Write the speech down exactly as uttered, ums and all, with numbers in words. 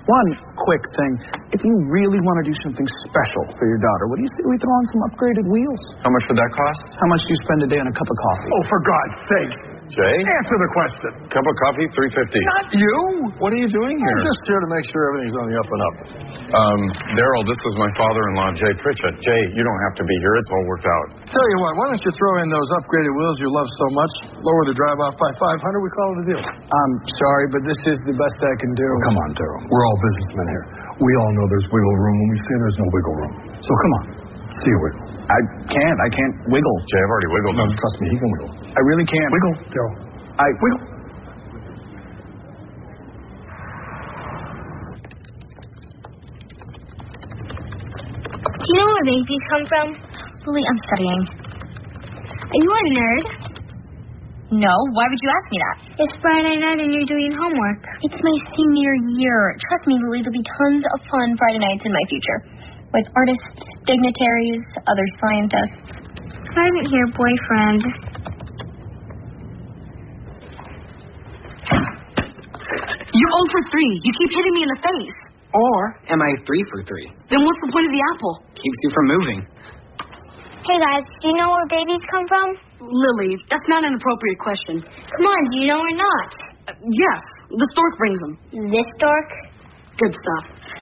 One quick thing. If you really want to do something special for your daughter, what do you say we throw on some upgraded wheels? How much would that cost? How much do you spend a day on a cup of coffee? Oh, for God's sake. Jay? Answer the question. Cup of coffee, three fifty. Not you. What are you doing here? I'm just here to make sure everything's on the up and up. Um, Daryl, this is my father-in-law, Jay Pritchett. Jay, you don't have to be here. It's all worked out. Tell you what, why don't you throw in those upgraded wheels you love so much, lower the drive-off by five hundred, we call it a deal. I'm sorry, but this is the best I can do. Oh, come on, Daryl. We're all businessmen here. We all know there's wiggle room when we say there's no wiggle room. So come on, see a wiggle. I can't. I can't wiggle. Jay, I've already wiggled. No, trust me, he can wiggle. I really can't. Wiggle, Daryl. I wiggle. Do you know where babies come from? Lily, I'm studying. Are you a nerd? No, why would you ask me that? It's Friday night and you're doing homework. It's my senior year. Trust me, Lily, there'll be tons of fun Friday nights in my future. With artists, dignitaries, other scientists. I didn't hear boyfriend. You're oh for three. You keep hitting me in the face. Or am I three for three? Then what's the point of the apple? Keeps you from moving. Hey guys, do you know where babies come from? Lily, that's not an appropriate question. Come on, do you know or not? Uh, yes, the stork brings them. This dork? Good stuff.